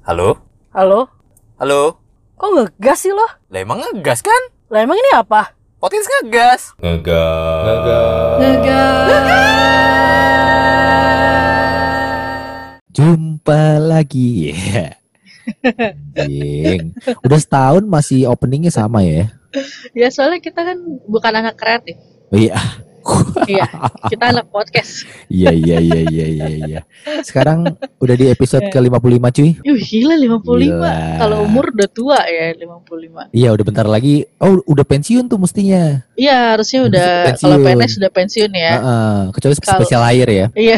Halo? Halo? Halo? Kok ngegas sih lo? Lah emang ngegas kan? Lah emang ini apa? Podcast ngegas. Jumpa lagi ya. Jing. Udah setahun masih openingnya sama ya. Ya soalnya kita kan bukan anak kreatif. Oh, iya. Iya, kita anak podcast. Iya. Sekarang udah di episode ke-55 cuy. Gila 55. Gila. Kalau umur udah tua ya 55. Iya udah bentar lagi. Oh udah pensiun tuh mestinya. Iya, harusnya udah Pensiun. kalau PNS sudah pensiun ya. Kecuali spesial hire ya. Iya.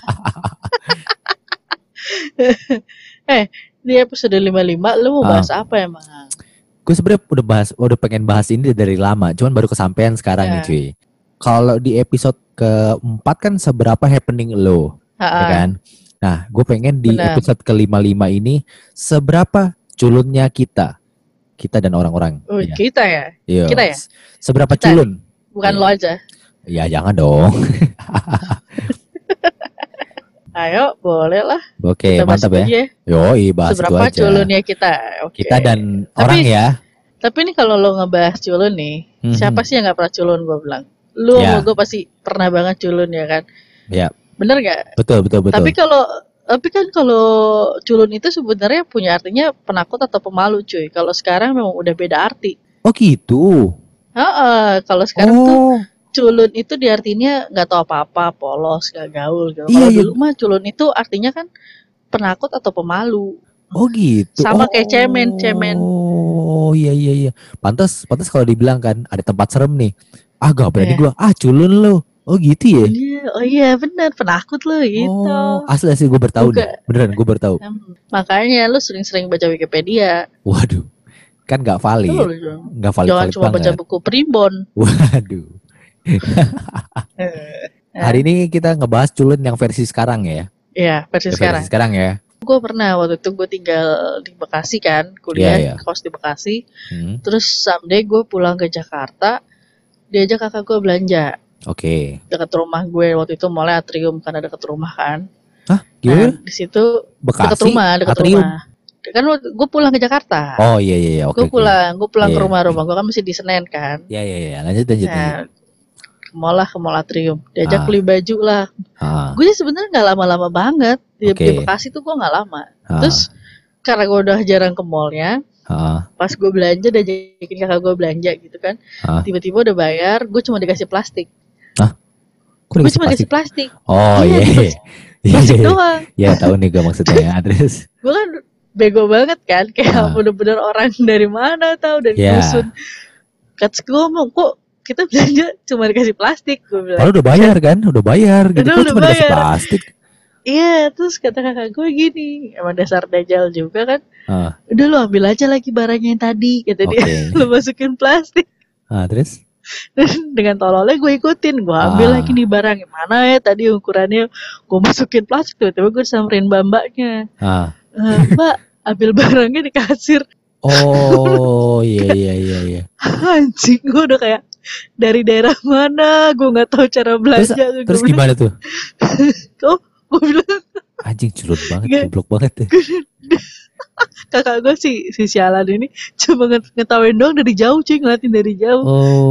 Di episode 55 lu mau bahas apa emang? Gue sebenarnya udah pengen bahas ini dari lama, cuman baru kesampaian sekarang nih cuy. Kalau di episode ke-4 kan seberapa happening lo, ya kan? Nah, gue pengen di episode ke-55 ini seberapa culunnya kita dan orang-orang. Oh, ya. kita ya? Iya. Kita ya? Seberapa kita, culun? Bukan lo aja. Ya jangan dong. Ayo, boleh lah. Oke, mantap ya. Yoi, bahas itu aja. Seberapa culunnya kita? Okay. Kita dan orang ya. Tapi ini kalau lo ngebahas culun nih, siapa sih yang gak pernah culun gue bilang? Lu sama gue pasti pernah banget culun ya kan? Ya. Bener gak? Betul. Tapi kan kalau culun itu sebenarnya punya artinya penakut atau pemalu cuy. Kalau sekarang memang udah beda arti. Oh gitu. Kalau sekarang tuh culun itu diartinya nggak tahu apa-apa, polos, gak gaul gitu. Kalau dulu mah culun itu artinya kan penakut atau pemalu. Oh gitu. Sama kayak cemen. Oh iya. Pantas kalau dibilang kan ada tempat serem nih. Gak berani gua. Culun lo. Oh gitu ya. Iya benar, penakut lo gitu. Asli gue bertahu nih. Beneran gue bertahu. Makanya lu sering-sering baca Wikipedia. Waduh. Kan gak valid. Gak valid. Jangan cuma baca buku primbon. Waduh. Hari ini kita ngebahas culun yang versi sekarang ya. Iya, versi sekarang ya. Gue pernah waktu itu gue tinggal di Bekasi kan, kuliah kos di Bekasi. Terus someday gue pulang ke Jakarta, diajak kakak gue belanja. Oke. Dekat rumah gue waktu itu mulai Atrium karena dekat rumah kan. Hah? Gimana? Nah, di situ Bekasi, dekat rumah. Kan gue pulang ke Jakarta. Oh iya. Oke. Gue pulang ke rumah gue kan masih di Senen kan. Iya. Lanjut. Nah, ke mall Atrium, diajak beli baju lah. Gue sih sebenarnya nggak lama-lama banget di Bekasi tuh gue nggak lama. Terus karena gue udah jarang ke mallnya, pas gue belanja udah ajakin kakak gue belanja gitu kan, tiba-tiba udah bayar, gue cuma dikasih plastik. Gue cuma dikasih plastik. Oh iya. Plastik doang. Ya tahu nih gue maksudnya. Terus gue kan bego banget kan, kayak bener-bener orang dari mana tahu dari dusun. Kata gue ngomong kok kita belanja cuma dikasih plastik, gue bilang. Udah bayar kan? Udah bayar gitu. Kok cuma dikasih plastik? Iya, terus kata kakak gue gini, emang dasar dajal juga kan. Udah lo ambil aja lagi barangnya yang tadi, kata dia. Lo masukin plastik. Terus? Dan dengan tololnya gue ikutin, gue ambil lagi nih barang. Mana ya tadi ukurannya, gue masukin plastik. Tiba-tiba gue samperin mbak-mbaknya. Mbak, ambil barangnya di kasir. Oh iya. Anjing, gue udah kayak dari daerah mana, gue nggak tahu cara belanja. Terus gimana tuh? Kok gue bilang anjing culun banget, goblok banget ya. Kakak gue si sialan ini cuma ngetawain doang dari jauh, cuy, ngeliatin dari jauh.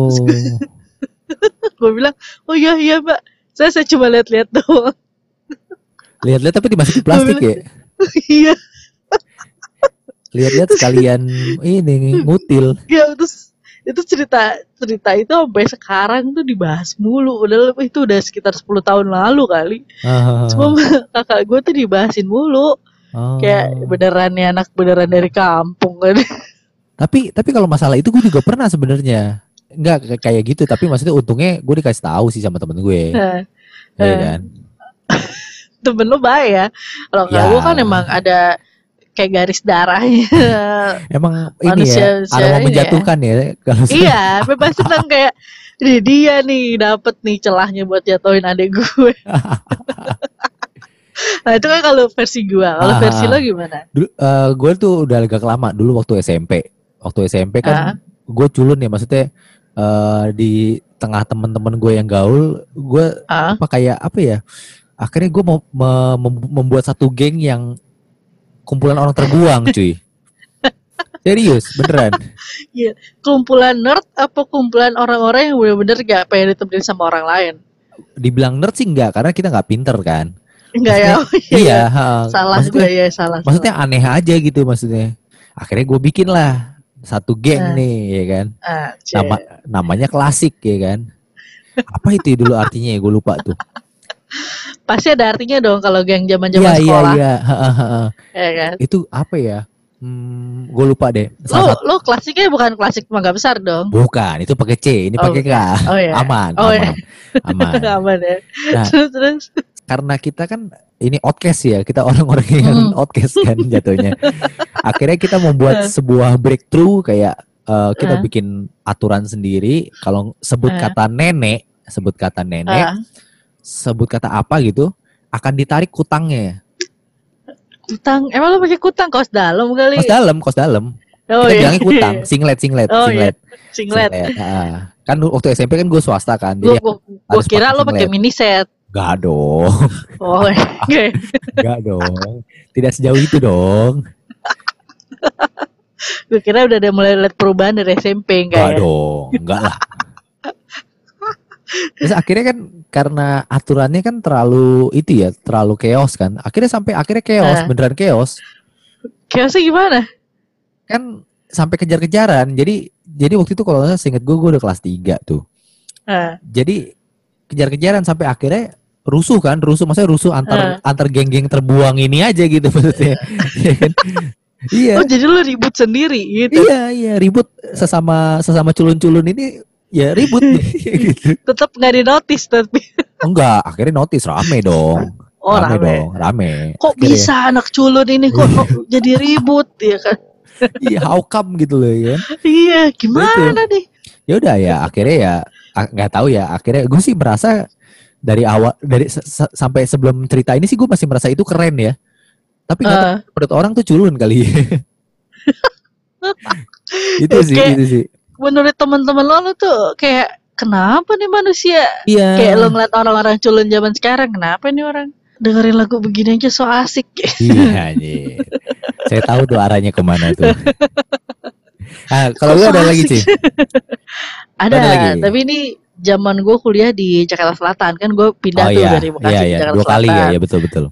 Gue bilang, oh iya mbak, saya cuma lihat-lihat doang. Lihat-lihat tapi dimasukin plastik ya? Iya. Lihat-lihat sekalian ini ngutil. Ya terus itu cerita itu sampai sekarang tuh dibahas mulu. Udah itu udah sekitar 10 tahun lalu kali. Cuma kakak gue tuh dibahasin mulu. Kayak beneran dari kampung kan. Tapi kalau masalah itu gue juga pernah sebenarnya. Enggak kayak gitu, tapi maksudnya untungnya gue dikasih tahu sih sama temen gue. Iya kan. Temen lu baik ya. Kalau gue kan emang ada kayak garis darahnya. Emang ini ya, aroma menjatuhkan ya. Iya, bebas senang kayak dia nih dapet nih celahnya buat jatuhin adik gue. Nah itu kan kalau versi gue. Kalau versi lo gimana? Gue tuh udah agak lama dulu waktu SMP. Waktu SMP kan gue culun ya, maksudnya di tengah teman-teman gue yang gaul, gue apa ya? Akhirnya gue mau membuat satu geng yang kumpulan orang terbuang, cuy. Serius, beneran. Iya, kumpulan nerd apa kumpulan orang-orang yang bener-bener gak pengen ditemenin sama orang lain? Dibilang nerd sih enggak, karena kita nggak pinter kan. Enggak ya? Iya. Salah gue ya, salah. Maksudnya aneh aja gitu maksudnya. Akhirnya gue bikin lah satu geng nih, ya kan. Namanya klasik, ya kan. Apa itu dulu artinya ya, gue lupa tuh. Pasti ada artinya dong kalau geng zaman-zaman sekolah. Iya. Ya kan? Itu apa ya? Gue lupa deh. Lo klasiknya bukan klasik mangga besar dong? Bukan, itu pakai C, ini pakai K. Oh, iya. Aman. Aman ya. Nah, terus. Karena kita kan ini outcast ya, kita orang-orang yang outcast kan jatuhnya. Akhirnya kita membuat sebuah breakthrough kayak kita bikin aturan sendiri. Kalau sebut kata nenek, sebut kata apa gitu, akan ditarik kutangnya. Kutang, emang lo pakai kutang kaos dalam kali? Kaos dalam. Oh, kita bilangnya kutang, singlet. Iya. Singlet. Kan waktu SMP kan gue swasta kan. Gue kira lo pakai mini set. Gak dong. Oh, okay. Gak dong. Tidak sejauh itu dong. Gue kira udah ada mulai lihat perubahan dari SMP enggak ya? Dong, enggak lah. Terus akhirnya kan karena aturannya kan terlalu chaos kan. Akhirnya chaos, beneran chaos. Chaosnya gimana? Kan sampai kejar-kejaran. Jadi waktu itu kalau saya ingat gue udah kelas 3 tuh. Jadi kejar-kejaran sampai akhirnya rusuh maksudnya rusuh antar geng-geng terbuang ini aja gitu maksudnya. Iya. Oh, jadi lu ribut sendiri gitu. Iya, ribut sesama culun-culun ini. Ya ribut gitu. Tetap nggak di-notice tapi. Enggak, akhirnya notice rame dong. Oh, rame. Kok akhirnya bisa anak culun ini kok jadi ribut ya kan? Iya, how come gitu loh ya. Iya, gimana nih? Ya udah ya, akhirnya ya nggak tahu ya. Akhirnya gue sih merasa dari awal sampai sebelum cerita ini sih gue masih merasa itu keren ya. Tapi nggak tahu menurut orang tuh culun kali. Itu sih. Menurut teman-teman lo tuh kayak kenapa nih manusia? Iya. Kayak lo ngeliat orang-orang culun zaman sekarang, kenapa nih orang dengerin lagu begini aja so asik? Iya, saya tahu tuh arahnya kemana tuh. Kalau lu ada lagi sih? Ada, tapi ini zaman gue kuliah di Jakarta Selatan kan, gue pindah dari Bekasi ke Jakarta 2 kali Selatan. ya betul.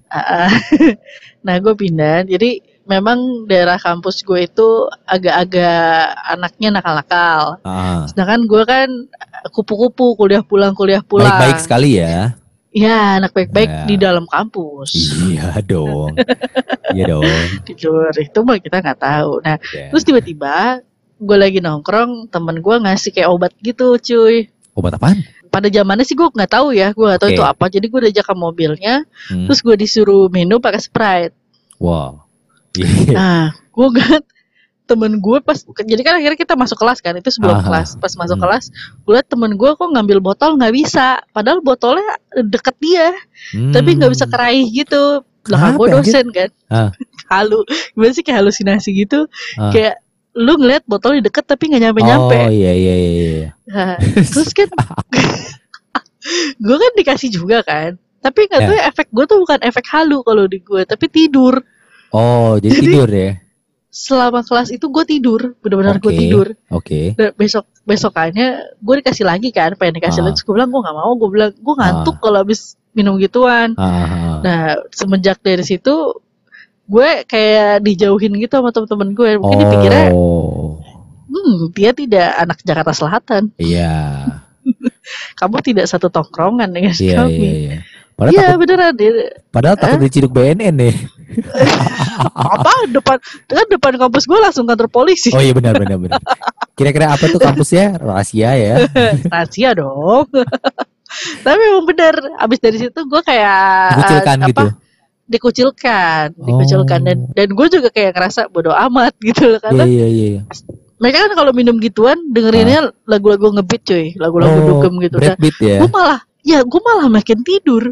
Nah gue pindah, jadi memang daerah kampus gue itu agak-agak anaknya nakal-nakal. Sedangkan gue kan kupu-kupu, kuliah pulang. Baik-baik sekali ya. Iya, anak baik-baik di dalam kampus. Iya dong. Di luar itu mah kita nggak tahu. Nah, terus tiba-tiba gue lagi nongkrong, temen gue ngasih kayak obat gitu, cuy. Obat apaan? Pada zamannya sih gue nggak tahu ya, gue nggak tahu itu apa. Jadi gue diajak ke mobilnya, terus gue disuruh minum pakai Sprite. Wow. Nah, gue kan temen gue pas, jadi kan akhirnya kita masuk kelas kan, itu sebelum kelas. Pas masuk kelas, gue liat temen gue kok ngambil botol nggak bisa, padahal botolnya deket dia, tapi nggak bisa keraih gitu. Lah gue dosen kan, gimana sih kayak halusinasi gitu, kayak lu ngeliat botolnya deket tapi nggak nyampe-nyampe. Oh iya. Nah, terus kan, gue kan dikasih juga kan, tapi nggak tahu efek gue tuh bukan efek halu kalau di gue, tapi tidur. Oh, jadi tidur ya? Selama kelas itu gue tidur, benar-benar gue tidur. Oke. Dan besokannya gue dikasih lagi kan, pengen dikasih lagi. Gue bilang gue nggak mau, gue bilang gue ngantuk kalau habis minum gituan. Nah, semenjak dari situ gue kayak dijauhin gitu sama teman-teman gue. Mungkin dipikirnya, dia tidak anak Jakarta Selatan. Iya. Kamu tidak satu tongkrongan dengan kami. Iya. Iya beneran. Padahal takut diciduk BNN nih. Apa depan kampus gue langsung kantor polisi. Oh iya benar. Kira-kira apa tuh kampusnya? Rahasia ya? Rahasia dong. Tapi emang bener. Abis dari situ gue kayak dikucilkan gitu. Dikucilkan dan gue juga kayak ngerasa bodo amat gitu loh, karena Iya. mereka kan kalau minum gituan dengerinnya lagu-lagu ngebeat cuy, lagu-lagu dugem gitu kan. Ya? Gue malah makin tidur.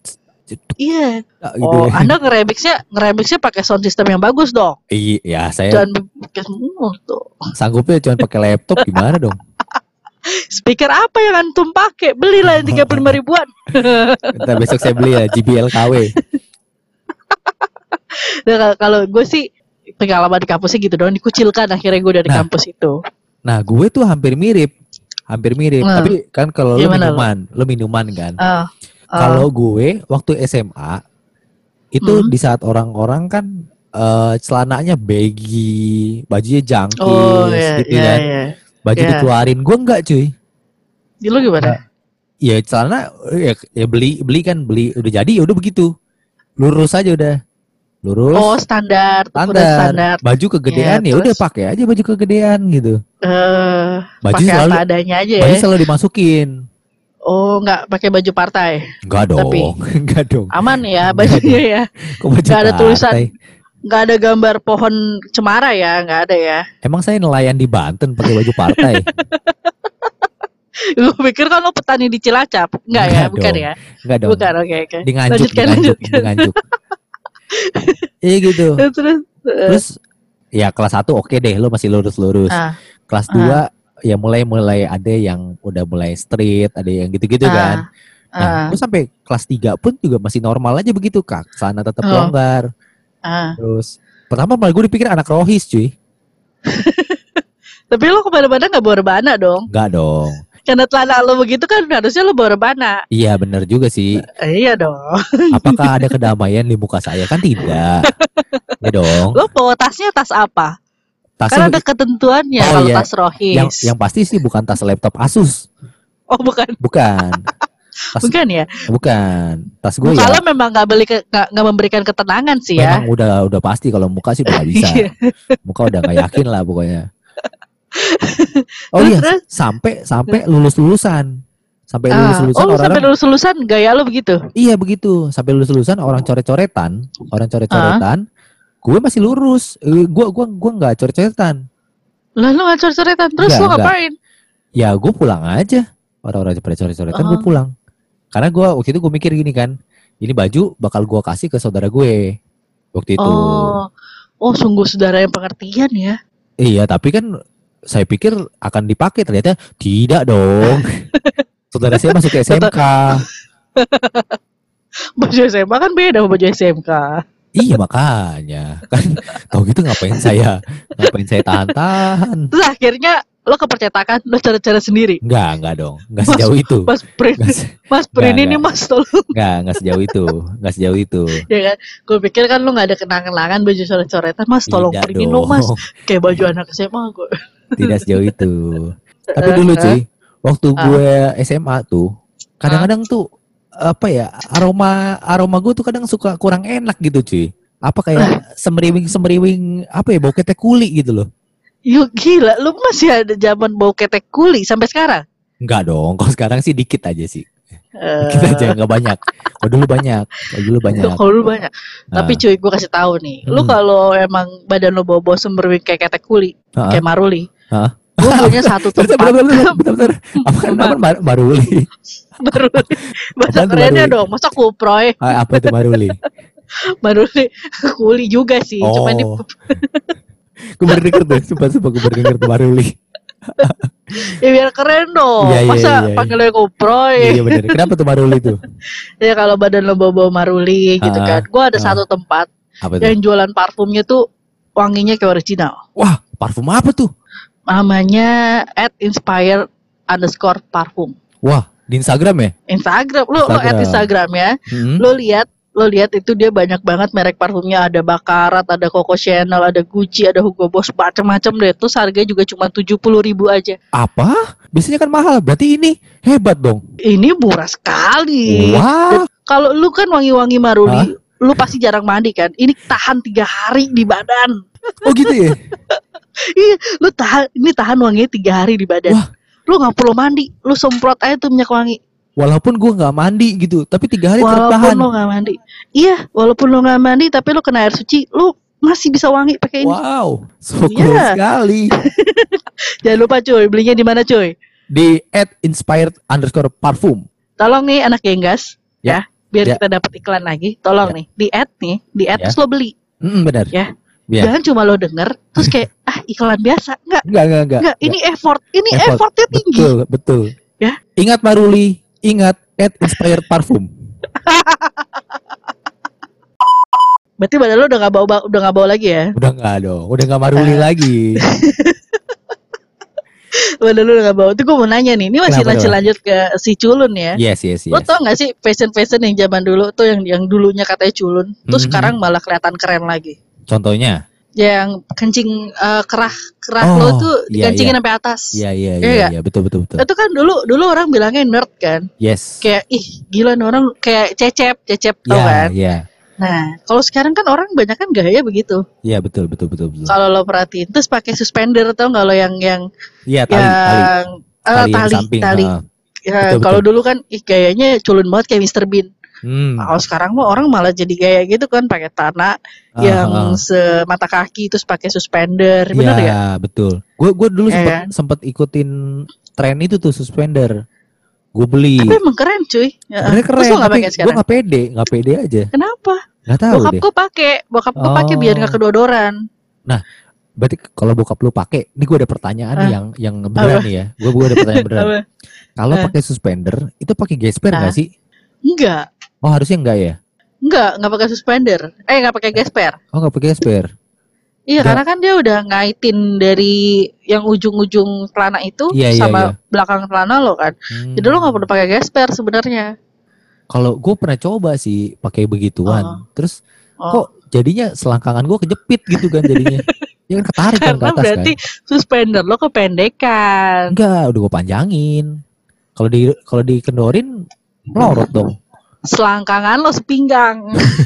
Iya. Anda ngeremixnya pakai sound system yang bagus dong. Iya, saya. Jangan tuh. Sanggupnya cuma pakai laptop gimana dong? Speaker apa yang antum pakai? Belilah yang 35 ribuan. Bentar, besok saya beli ya JBL KW. Nah, kalau gue sih pengalaman di kampusnya gitu dong, dikucilkan akhirnya gue dari kampus itu. Nah, gue tuh hampir mirip. Tapi kan kalau lu minuman kan. Kalau gue waktu SMA itu di saat orang-orang kan celananya baggy, bajunya jangkis gitu kan. Baju dikeluarin, gue enggak cuy. Di lu gimana? Ya celana ya beli udah jadi ya udah begitu. Lurus aja udah. Lurus. Oh, standar. Baju kegedean ya udah pakai aja baju kegedean gitu. Baju selalu adanya aja ya. Baju selalu dimasukin. Oh, enggak pakai baju partai. Enggak dong. Enggak dong. Aman ya bajunya ya. Enggak ada tulisan. Enggak ada gambar pohon cemara ya, enggak ada ya. Emang saya nelayan di Banten pakai baju partai. Gue pikir kan lo petani di Cilacap. Enggak ya, bukan ya? Enggak dong. Bukan, oke. Di Nganjuk. Iya gitu. Terus ya kelas 1 oke deh, lo masih lurus-lurus. Kelas 2 ya mulai ada yang udah mulai street, ada yang gitu-gitu kan. Nah, gue sampai kelas 3 pun juga masih normal aja begitu, Kak. Sana tetap longgar. Terus pertama malah gue dipikir anak rohis, cuy. Tapi lo kemana-mana gak bawa rebana dong? Enggak dong. Karena celana lo begitu kan harusnya lo bawa rebana. Iya benar juga sih. Iya dong. Apakah ada kedamaian di muka saya? Kan tidak. Ya dong. Lo bawa tasnya tas apa? Karena ada ketentuannya kalau tas rohis. Yang pasti sih bukan tas laptop Asus. Oh bukan. Bukan ya? Bukan. Tas gue ya. Kalau memang nggak memberikan ketenangan sih ya. Memang udah pasti kalau muka sih udah gak bisa. Muka udah gak yakin lah pokoknya. Oh iya, sampai lulusan. Sampai lulus-lulusan gaya lo begitu? Iya begitu. Sampai lulus-lulusan orang coret-coretan, gue masih lurus. Gue nggak coret-coretan. Lah lo nggak coret-coretan, terus lo ngapain? Ya gue pulang aja. Orang-orang pada coret-coretan gue pulang. Karena gue waktu itu gue mikir gini kan, ini baju bakal gue kasih ke saudara gue waktu itu. Oh sungguh saudara yang pengertian ya. Iya tapi kan saya pikir akan dipakai, ternyata tidak dong. Saudara saya masuk ke SMK. Baju SMA kan beda sama baju SMK. Iya makanya kan tau gitu ngapain saya tahan. Terus akhirnya lo ke percetakan lo cara-cara sendiri? Enggak dong, enggak sejauh itu. Mas print ini mas tolong. Enggak sejauh itu. Ya kan, gue pikir kan lo nggak ada kenangan-kenangan baju coret-coretan, mas tolong printin dong mas, kayak baju anak SMA gue. Tidak sejauh itu. Tapi dulu cuy, waktu gue SMA tuh, kadang-kadang tuh apa ya aroma gue tuh kadang suka kurang enak gitu cuy. Apa kayak semeriwing apa ya bau ketek kuli gitu loh. Yuk gila, lu masih ada zaman bau ketek kuli sampai sekarang? Enggak dong, kalau sekarang sih dikit aja sih. Dikit aja, nggak banyak. Kalau dulu banyak. Tapi cuy, gue kasih tahu nih, lu kalau emang badan lu bau semberwing kayak ketek kuli, kayak maruli, gue punya satu tempat. Bentar. Apa namanya maruli? Maruli. Bahasa kerennya dong, masa kuproy? Apa itu maruli? Maruli kuli juga sih, cuma ini. Gue baru denger tuh, sumpah gue baru denger tuh maruli. Ya biar keren dong, masa panggilnya kuproy? Iya bener, kenapa tuh maruli tuh? Ya kalau badan lo bau maruli gitu kan. Gue ada satu tempat yang jualan parfumnya tuh wanginya kayak original. Wah, parfum apa tuh? Namanya @inspired_parfum. Wah, di Instagram ya? Instagram, lo Instagram ya. Lo lihat itu dia banyak banget merek parfumnya, ada Baccarat, ada Coco Chanel, ada Gucci, ada Hugo Boss, macam-macam deh. Terus harganya juga cuma 70.000 aja. Apa? Biasanya kan mahal. Berarti ini hebat dong. Ini murah sekali. Wah. Kalau lu kan wangi-wangi maruli, lu pasti jarang mandi kan? Ini tahan 3 hari di badan. Oh gitu ya? Iya, ini tahan wanginya 3 hari di badan. Wah. Lu nggak perlu mandi, lu semprot aja tuh minyak wangi. Walaupun gue nggak mandi gitu, tapi 3 hari tetap tahan. Walaupun lo nggak mandi, iya. Walaupun lo nggak mandi, tapi lo kena air suci, lo masih bisa wangi pakai ini. Wow, so cool sekali. Jangan lupa cuy, belinya di mana cuy? Di @inspired_parfum. Tolong nih anak genggas, ya, biar kita dapat iklan lagi. Tolong nih, di terus lo beli. Benar. Ya. Jangan cuma lo denger, terus kayak iklan biasa, enggak. Ini effortnya tinggi. Betul. Ya. Ingat maruli. Ingat @inspired_parfum. Berarti badan lu udah nggak bau lagi ya? Udah nggak dong, udah nggak maruli lagi. Badan lu udah nggak bau. Tuh gue mau nanya nih, ini masih lanjut ke si culun ya? Yes. Lo tau nggak sih fashion yang zaman dulu tuh yang dulunya katanya culun, tuh sekarang malah kelihatan keren lagi. Contohnya? Yang kencing kerah lo tuh dikencingin sampai atas. Iya, betul. Itu kan dulu orang bilangnya nerd kan? Yes. Kayak gila nih orang kayak cecep tau kan? Iya. Nah, kalau sekarang kan orang banyak kan gaya begitu. Iya, betul. Kalau lo perhatiin terus pakai suspender tau nggak lo yang iya, tali. Ya, kalau dulu kan gayanya culun banget kayak Mr. Bean. Kalau sekarang mah orang malah jadi gaya gitu kan, pakai tanah yang semata kaki terus pakai suspender, bener ya? Iya, betul. Gue dulu sempat ikutin tren itu tuh suspender. Gue beli. Tapi emang keren cuy. Sebenarnya keren. Tapi gue nggak pede aja. Kenapa? Nggak tahu bokap gue pakai biar nggak kedodoran. Nah, berarti kalau bokap lu pakai, ini gue ada pertanyaan yang beneran nih ya. Gue ada pertanyaan beneran. Kalau pakai suspender, itu pakai gesper nggak sih? Enggak. Oh, harusnya enggak ya? Enggak pakai suspender. Enggak pakai gesper. Oh, enggak pakai gesper. Iya, karena kan dia udah ngaitin dari yang ujung-ujung celana itu sama belakang celana lo kan. Jadi lo nggak perlu pakai gesper sebenarnya. Kalau gue pernah coba sih pakai begituan, terus kok jadinya selangkangan gue kejepit gitu kan jadinya. Ya kan ketarik kan ke atas kan. Berarti suspender lo kependekan. Enggak, udah gue panjangin. Kalau dikendorin melorot dong. Selangkangan lo sepinggang.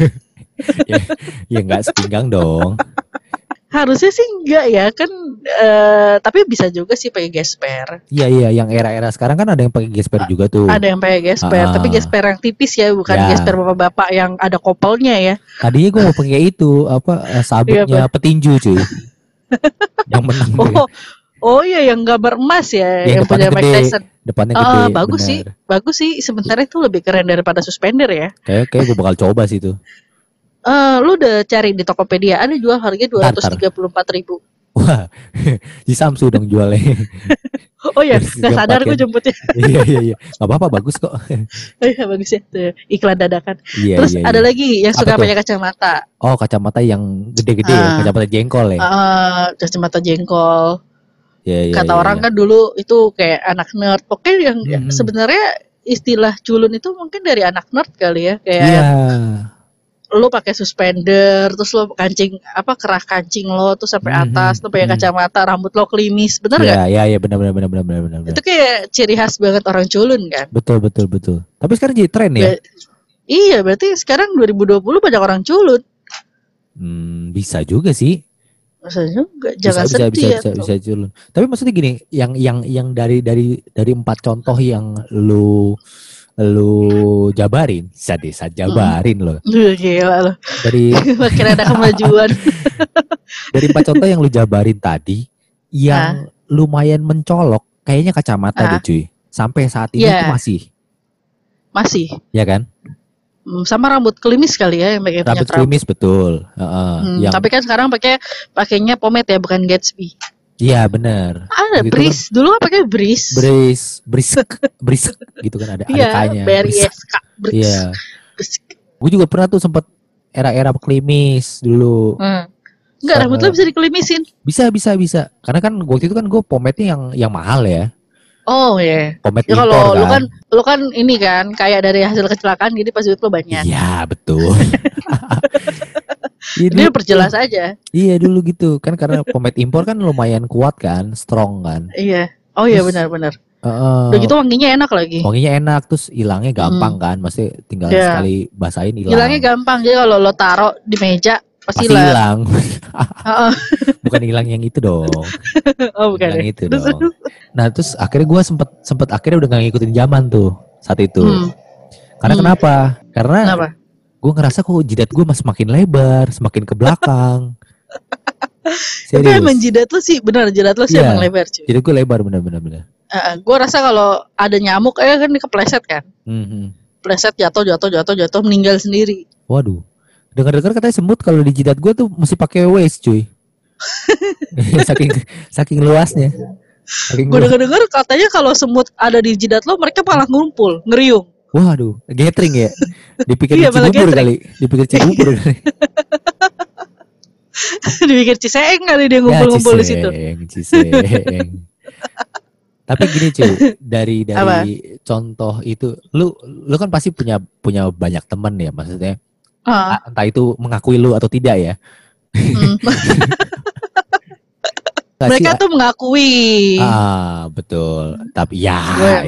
ya enggak sepinggang dong. Harusnya sih enggak ya kan, tapi bisa juga sih pakai gesper. Iya, yang era-era sekarang kan ada yang pakai gesper juga tuh. Ada yang pakai gesper, tapi gesper yang tipis ya, bukan gesper bapak-bapak yang ada kopelnya ya. Tadinya gue mau pakai itu sabuknya petinju cuy. Yang menang tuh. Oh iya, yang gambar emas ya, yang punya Mike Tyson. Depannya gede. Bagus sih. Sebenarnya itu lebih keren daripada suspender ya. Kayak gue bakal coba sih itu. Lu udah cari di Tokopedia, ada jual harganya 234.000. Wah, si Samsu dong jualnya. Oh ya, nggak sadar gue jemputnya. Iya, nggak apa-apa, bagus kok. Iya bagus ya, tuh, iklan dadakan. Iya, Terus ada lagi yang suka pakai kacamata. Oh, kacamata yang gede-gede ya, kacamata jengkol ya. Kacamata jengkol. Kata orang kan dulu itu kayak anak nerd. Oke, yang sebenarnya istilah culun itu mungkin dari anak nerd kali ya, kayak lo pakai suspender, terus lo kerah kancing lo tuh sampai atas, lo pakai kacamata, rambut lo klimis, benar nggak? Iya, benar. Itu kayak ciri khas banget orang culun kan? Betul. Tapi sekarang jadi tren ya? Iya, berarti sekarang 2020 banyak orang culun. Bisa juga sih. Bisa juga, jangan sedih ya. Bisa culun. Tapi maksudnya gini, yang dari 4 contoh yang lu jabarin, bisa jabarin loh. Gila loh. Dari makin ada kemajuan. Dari 4 contoh yang lu jabarin tadi, yang lumayan mencolok, kayaknya kacamata deh cuy. Sampai saat ini itu masih. Ya kan? Sama rambut klimis kali ya, yang pakai rambut klimis betul. Tapi kan sekarang pakainya pomade ya, bukan Gatsby. Iya benar. Ada Breeze, kan, dulu kan pakai Breeze gitu kan, ada kayaknya. Iya. Gue juga pernah tuh sempat era-era klimis dulu. Enggak, rambut lo bisa dikelimisin. Bisa. Karena kan waktu itu kan gue pomade-nya yang mahal ya. Oh iya. Pomade ya, impor kalau lu kan ini kan kayak dari hasil kecelakaan, jadi pas duit lo banyak. Iya betul. Dia perjelas aja. Iya dulu gitu kan, karena pomade impor kan lumayan kuat kan, strong kan. Iya. Oh iya, benar. Udah gitu wanginya enak lagi. Wanginya enak, terus hilangnya gampang kan, pasti tinggal sekali basahin hilang. Hilangnya gampang, jadi kalau lo taruh di meja pasti hilang. Bukan hilang yang itu dong. Oh bukan. Yang itu dong. Nah terus akhirnya gue sempet akhirnya udah gak ngikutin zaman tuh saat itu. Karena kenapa? Karena gue ngerasa kok jidat gue semakin lebar, semakin ke belakang. Tapi emang jidat lo sih, benar jidat lo sih emang lebar cuy. Jidat gue lebar benar. Gue rasa kalau ada nyamuk kan dikepleset kan. Pleset jatuh meninggal sendiri. Waduh. Dengar-dengar katanya semut kalau di jidat gue tuh mesti pakai waist cuy. saking luasnya. Gue dengar katanya kalau semut ada di jidat lo, mereka malah ngumpul, ngeriung. Waduh, gathering ya. Dipikir Iya, malah Cibubur gathering. kali. Dipikir Cibubur kali. Dipikir Ciseeng kali dia ngumpul-ngumpul di situ. Ciseng. Tapi gini cuy, dari Apa? contoh itu, lu kan pasti punya banyak teman ya, maksudnya entah itu mengakui lu atau tidak ya. Mereka tuh mengakui. Betul. Tapi ya.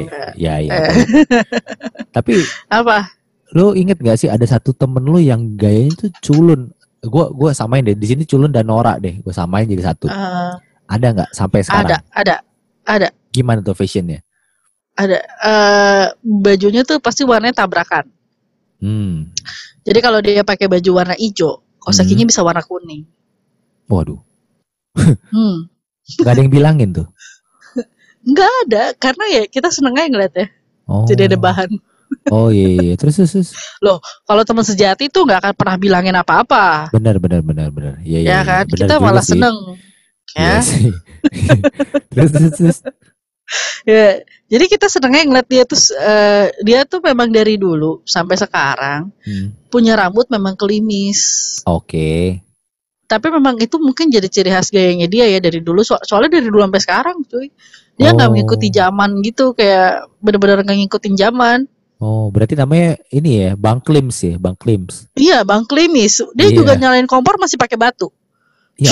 Tapi apa? Lu inget gak sih ada satu temen lu yang gayanya tuh culun? Gue samain deh. Di sini culun dan norak deh. Gue samain jadi satu. Ada nggak sampai sekarang? Ada. Gimana tuh fashionnya? Ada. Bajunya tuh pasti warnanya tabrakan. Jadi kalau dia pakai baju warna hijau, kaos kakinya bisa warna kuning. Waduh. Gak ada yang bilangin tuh? Nggak ada, karena ya kita seneng aja ngeliatnya. Jadi ada bahan. Oh iya. Terus. Loh, kalau teman sejati tuh nggak akan pernah bilangin apa-apa. Benar. Iya. Ya kan, bener kita malah sih. seneng. Ya. Iya sih. terus. Ya, jadi kita senengnya ngeliat dia tuh memang dari dulu sampai sekarang punya rambut memang klimis. Oke. Tapi memang itu mungkin jadi ciri khas gayanya dia ya dari dulu. Soalnya dari dulu sampai sekarang, cuy. Dia nggak mengikuti zaman gitu, kayak benar-benar nggak ngikutin zaman. Oh, berarti namanya ini ya, Bang Klims ya, Bang Klims. Iya, Bang Klimis. Dia juga nyalain kompor masih pakai batu. Iya.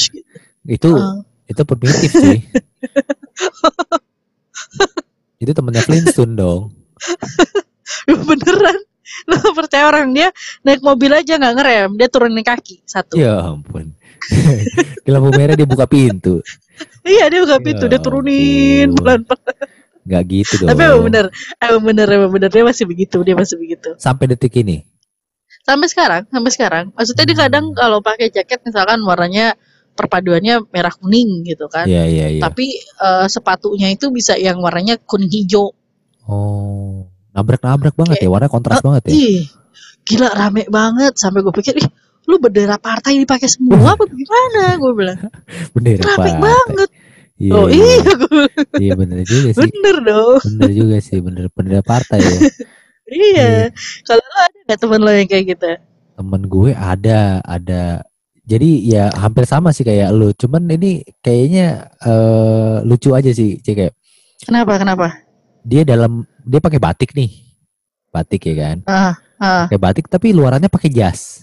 Itu primitif sih. Itu temennya Flintstone dong. Beneran. Lo percaya orang dia naik mobil aja nggak ngerem, dia turunin kaki satu. Ya ampun. Di lampu merah dia buka pintu. Iya, dia buka pintu, dia turunin pelan-pelan. Gak gitu dong. Tapi emang bener dia masih begitu. Sampai detik ini. Sampai sekarang. Maksudnya dia kadang kalau pakai jaket misalkan warnanya perpaduannya merah kuning gitu kan. Iya. Tapi sepatunya itu bisa yang warnanya kuning hijau. Oh. Nabrak banget ya, warna kontras banget ya. Gila rame banget sampai gue pikir, lu bendera partai dipakai semua apa gimana? Gue bilang. Bendera rame partai. banget. Iya, iya bener juga sih. Bener dong. Bener juga sih, bendera partai ya. Iya. Kalau lo ada nggak temen lo yang kayak gitu? Temen gue ada. Jadi ya hampir sama sih kayak lu. Cuman ini kayaknya lucu aja sih, kayak. Kenapa? Dia pakai batik nih. Batik ya kan? Pakai batik tapi luarannya pakai jas.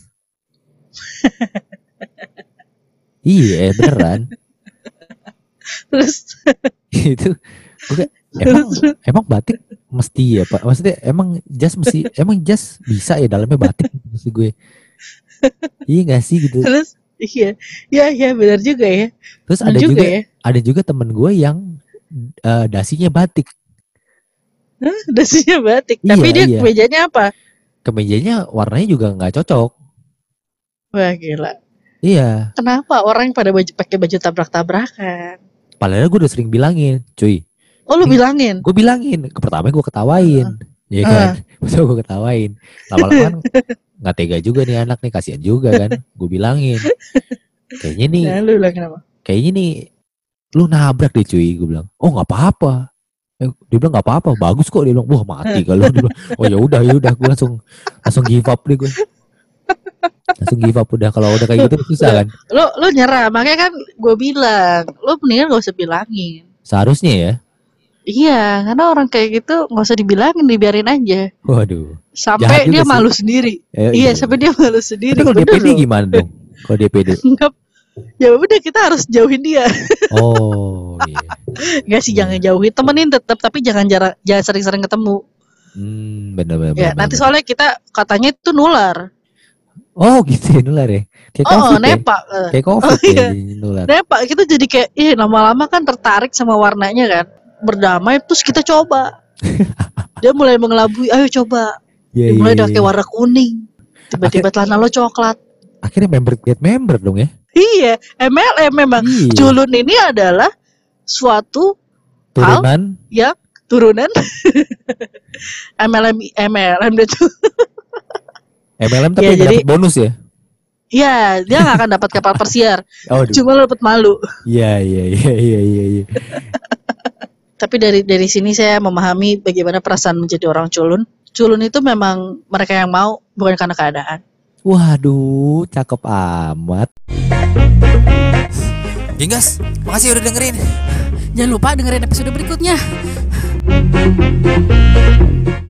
Iya, beneran. Terus itu emang batik mesti ya Pak? Maksudnya emang jas bisa ya dalamnya batik maksud gue. Iya nggak sih gitu. Terus iya benar juga ya. Terus ada juga temen gue yang dasinya batik. Dasinya batik, tapi dia kemejanya apa? Kemejanya warnanya juga nggak cocok. Wah gila. Iya. Kenapa orang pada pakai baju tabrak-tabrakan? Padahal gue udah sering bilangin, cuy. Oh lu bilangin? Gue bilangin. Pertama gue ketawain, ya kan. Terus gue ketawain. Lama-lama nggak tega juga nih anak nih, kasihan juga kan. Gue bilangin. Kayaknya nih. Nah, lu bilang kenapa? Kayaknya nih, lu nabrak deh cuy. Gue bilang, oh nggak apa-apa. Dia bilang nggak apa-apa, bagus kok. Dia bilang, wah mati kalau. Dia bilang, oh ya udah. Gue langsung give up deh gue. Langsung give up udah, kalau udah kayak gitu susah kan. Lo nyerah, makanya kan gue bilang lo mendingan gak usah bilangin. Seharusnya ya. Iya, karena orang kayak gitu gak usah dibilangin, dibiarin aja. Waduh. Sampai dia malu sendiri. Iya, sampai dia malu sendiri. Tapi kalau dia pede gimana dong? Kalau dia pede? Ya udah, kita harus jauhin dia. Oh iya. Gak sih, jangan jauhin, temenin tetap, tapi jangan sering-sering ketemu. Bener. Ya, nanti soalnya kita katanya itu nular. Oh gitu ya, nular ya. Kayak COVID nepa. Ya? Kayak COVID ya, nular. Nepa, kita jadi kayak lama-lama kan tertarik sama warnanya kan. Berdamai, terus kita coba. Dia mulai mengelabui, ayo coba. Dia mulai pakai warna kuning. Tiba-tiba celana lo coklat. Akhirnya member dong ya. Iya, MLM memang. Culun ini adalah suatu turunan hal turunan MLM itu. MLM tapi dapat bonus ya? Iya, dia nggak akan dapat kapal persiar. Cuma lo dapat malu. Iya. Tapi dari sini saya memahami bagaimana perasaan menjadi orang culun. culun itu memang mereka yang mau, bukan karena keadaan. Waduh, cakep amat. Genggas, makasih udah dengerin. Jangan lupa dengerin episode berikutnya.